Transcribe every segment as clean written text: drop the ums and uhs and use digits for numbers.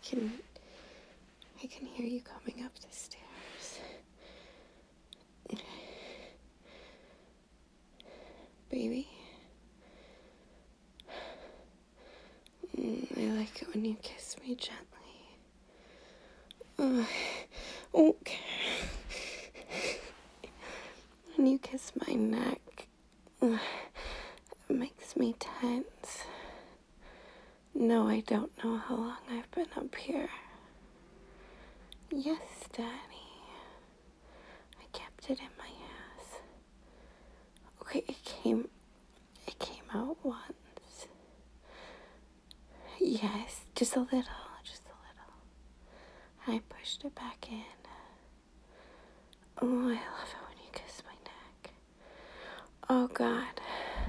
I can hear you coming up the stairs. Baby. I like it when you kiss me gently. Okay. When you kiss my neck, it makes me tense. No, I don't know how long I've been up here. Yes, Daddy. I kept it in my ass. Okay, it came out once. Yes, just a little. I pushed it back in. Oh, I love it when you kiss my neck. Oh, God.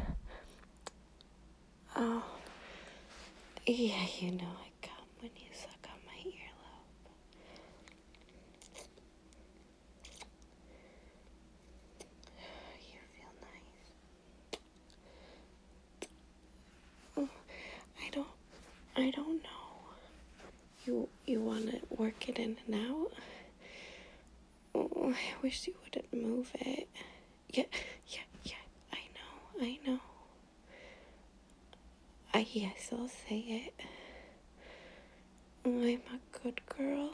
Oh. Yeah, you know I come when you suck on my earlobe. You feel nice. Oh, I don't know. You want to work it in and out? Oh, I wish you wouldn't move it. Yeah, I know. Yes, I'll say it. I'm a good girl,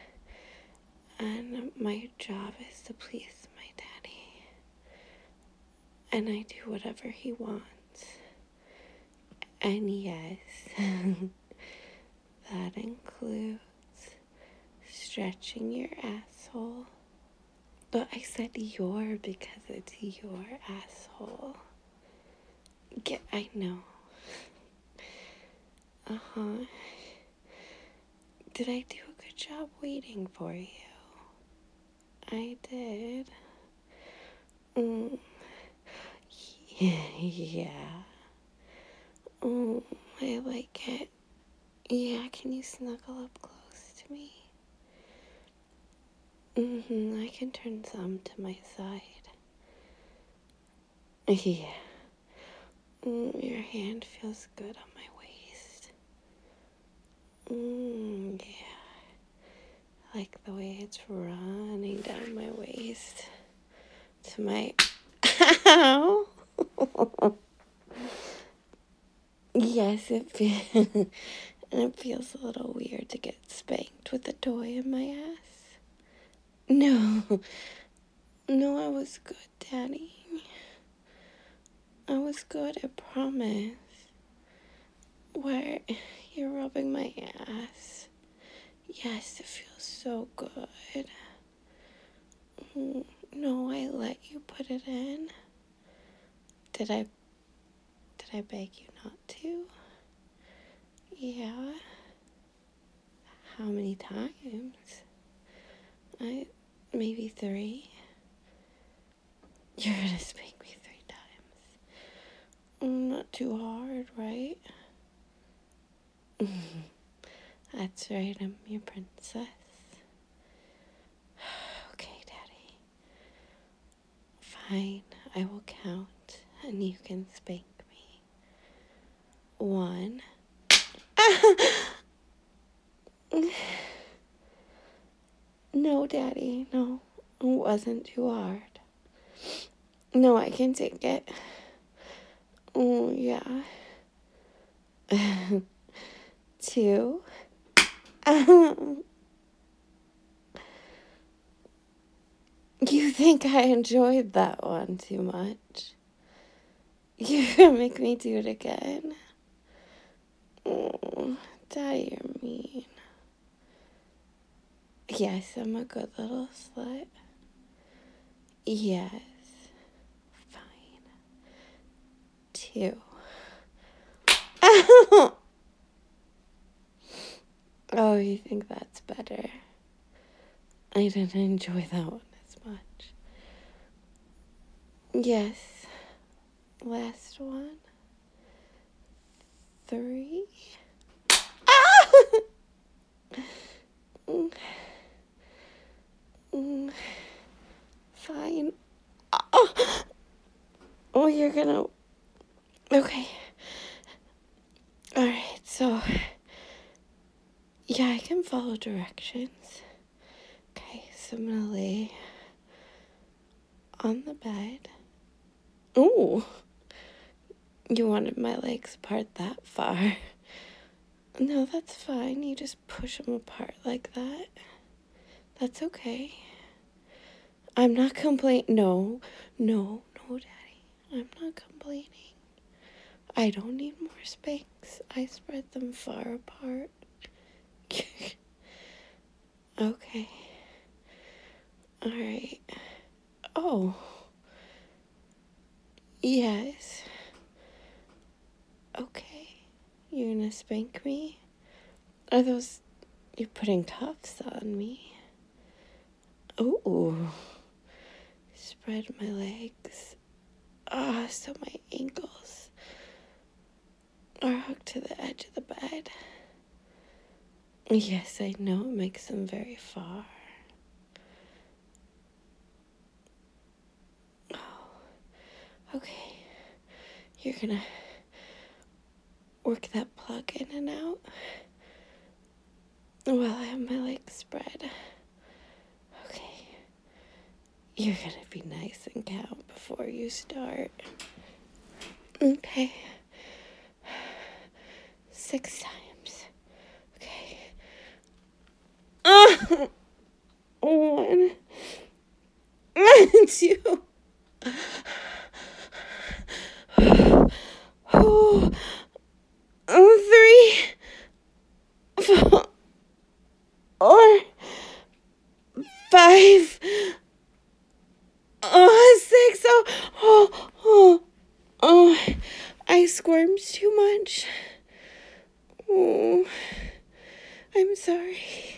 and my job is to please my daddy, and I do whatever he wants. And yes, that includes stretching your asshole. But I said your because it's your asshole. Yeah, I know. Uh-huh. Did I do a good job waiting for you? I did. Yeah. I like it. Yeah, can you snuggle up close to me? I can turn some to my side. Yeah. Your hand feels good on my waist. Yeah. I like the way it's running down my waist to my... Ow! Yes, it feels a little weird to get spanked with a toy in my ass. No, I was good, Daddy. I was good, I promise. Where you're rubbing my ass. Yes, it feels so good. No, I let you put it in. Did I beg you not to? Yeah. How many times? Maybe 3. You're gonna spank me 3 times. Not too hard, right? That's right, I'm your princess. Okay, Daddy. Fine, I will count, and you can spank me. 1. No, Daddy, no. It wasn't too hard. No, I can take it. Oh, yeah. 2. You think I enjoyed that one too much? You're gonna make me do it again? Oh, Daddy, you're mean. Yes, I'm a good little slut. Yes. Fine. 2. Oh, you think that's better? I didn't enjoy that one as much. Yes. Last one. 3. Fine. Oh, you're gonna... Okay. Alright, so... Yeah, I can follow directions. Okay, so I'm gonna lay on the bed. Ooh, you wanted my legs apart that far. No, that's fine. You just push them apart like that. That's okay. I'm not complaining. No, Daddy. I'm not complaining. I don't need more Spanx. I spread them far apart. Okay. Alright. Oh. Yes. Okay. You're gonna spank me? Are those... You're putting cuffs on me? Ooh. Spread my legs. So my ankles are hooked to the edge of the bed. Yes, I know it makes them very far. Oh, okay. You're gonna work that plug in and out while I have my legs spread. Okay. You're gonna be nice and count before you start. Okay. 6 times. Okay. 1, 2. Oh, 3, 4, 5, 6. Oh, I squirmed too much. Oh, I'm sorry.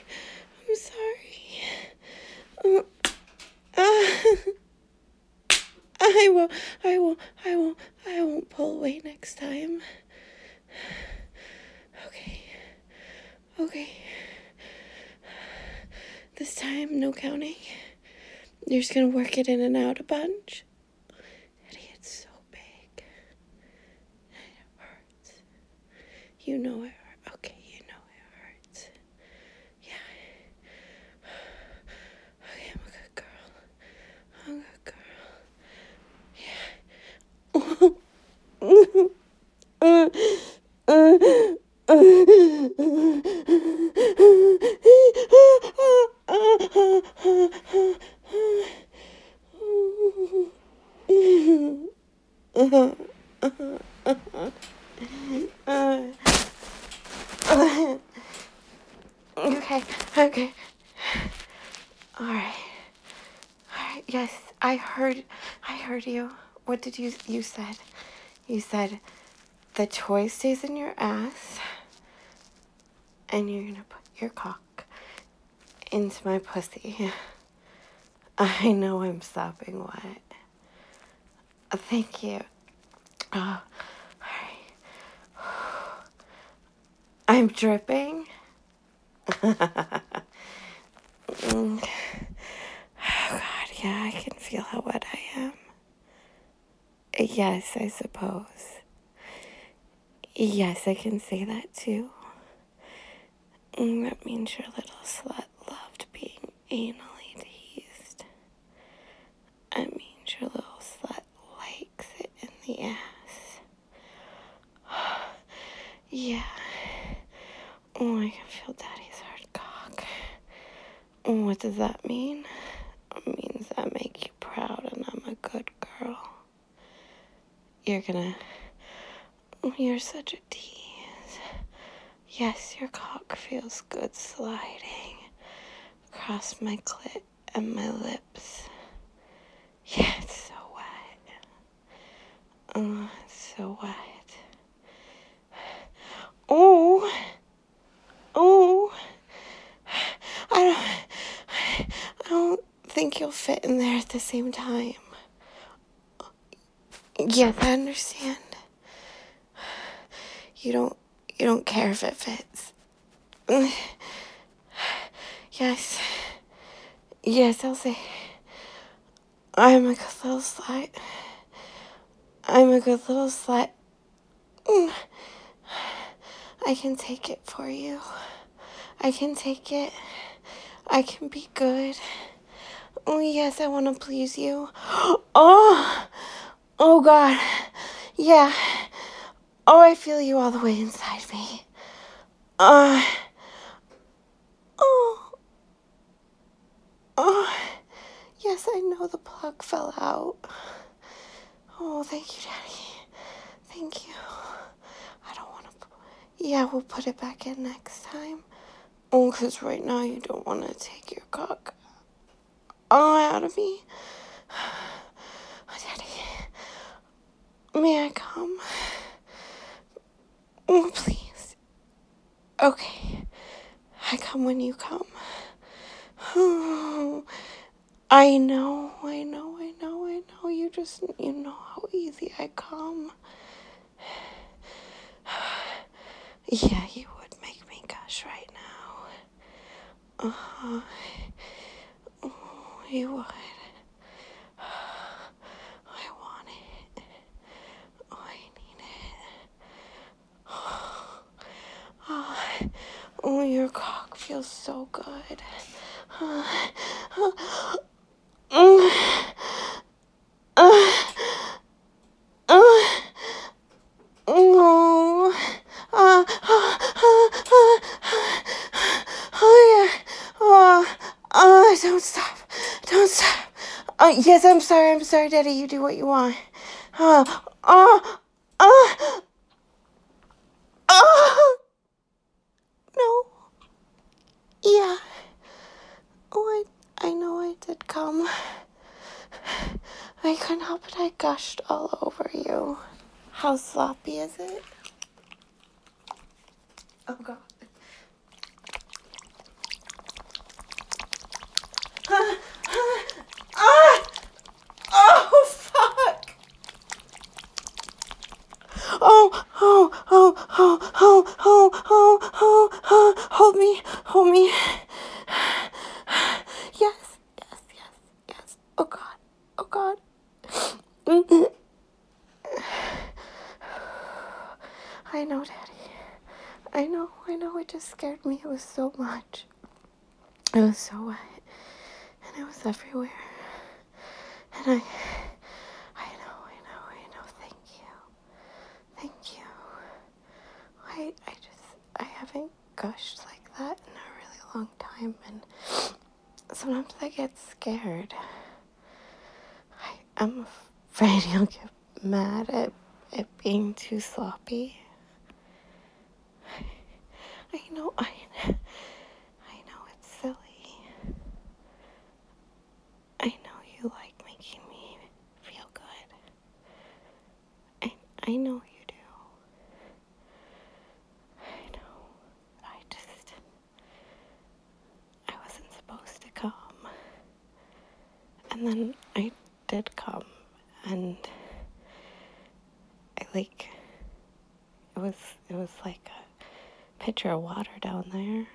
I won't pull away next time. Okay. This time, no counting. You're just gonna work it in and out a bunch. Eddie, it's so big. It hurts. You know it hurts. Okay, you know it hurts. Yeah. Okay, I'm a good girl. Okay. All right. Yes, I heard you. What did you said? You said the toy stays in your ass and you're gonna put your cock into my pussy. I know I'm sopping wet. Thank you. All right. I'm dripping. Oh God, yeah, I can feel how wet I am. Yes, I suppose. Yes, I can say that too. That means your little slut loved being anally teased. That means your little slut likes it in the ass. Yeah. Oh, I can feel Daddy's hard cock. What does that mean? It means I make you proud and I'm a good girl. You're such a tease. Yes, your cock feels good sliding across my clit and my lips. Yeah, it's so wet. Oh, it's so wet. Oh. I don't think you'll fit in there at the same time. Yes, I understand. You don't care if it fits. Yes, I'll say I'm a good little slut. I can take it for you. I can take it. I can be good. Oh, yes, I want to please you. Oh, oh, God. Yeah. Oh, I feel you all the way inside me. Oh, oh. Yes, I know the plug fell out. Oh, thank you, Daddy. Thank you. I don't want to... Yeah, we'll put it back in next time. Oh, because right now you don't want to take your cock out of me. Oh, Daddy. May I come? Oh, please. Okay. I come when you come. Oh, I know. You know how easy I come. Yeah, you would make me gush right now. Oh, you would. I want it. Oh, I need it. Oh, your cock feels so good. Don't stop. Don't stop. Yes, I'm sorry, Daddy. You do what you want. No. Yeah. Oh, I know I did come. I couldn't help it. I gushed all over you. How sloppy is it? Oh, God. Oh, fuck. Hold me. Yes. Oh, God. I know, Daddy. I know. It just scared me. It was so much. It was so wet. And it was everywhere. And I know. Thank you. I haven't gushed like that in a really long time, and sometimes I get scared. I'm afraid you'll get mad at it being too sloppy. I know it's silly. I know you like making me feel good. I know you do. I know. I wasn't supposed to come. And then I did come, and it was like a pitcher of water down there.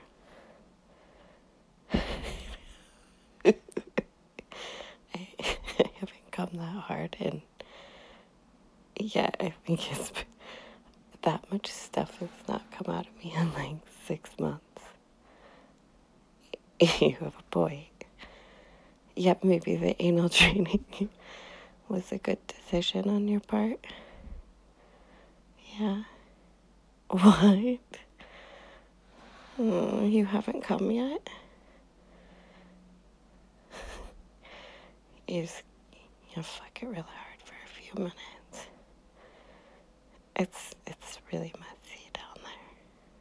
I haven't come that hard, and yeah, I think it's that much stuff has not come out of me in like 6 months. You have a point. Yep, maybe the anal training was a good decision on your part. Yeah. What? Oh, you haven't come yet? You fuck it really hard for a few minutes. It's really messy down there.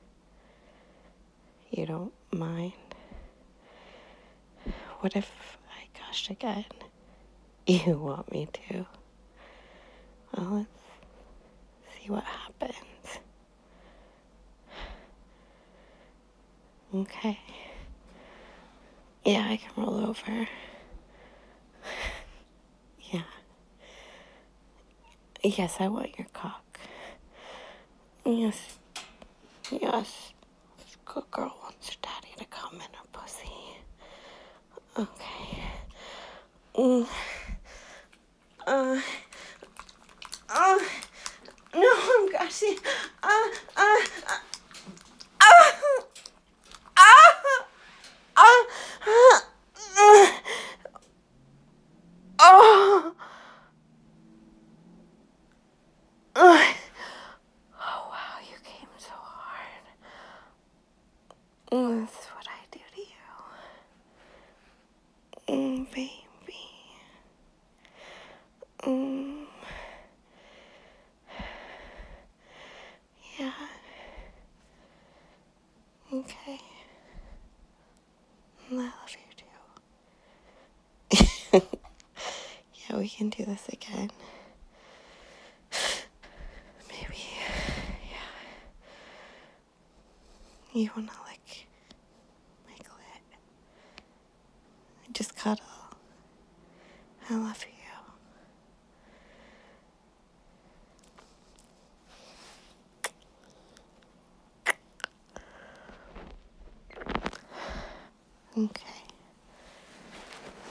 You don't mind? What if I gush again? You want me to? Well, let's see what happens. Okay. Yeah, I can roll over. Yeah. Yes, I want your cock. Yes. This good girl wants her daddy to come in her pussy. Okay. No, I'm gushing. You wanna lick my clit? Just cuddle. I love you. Okay.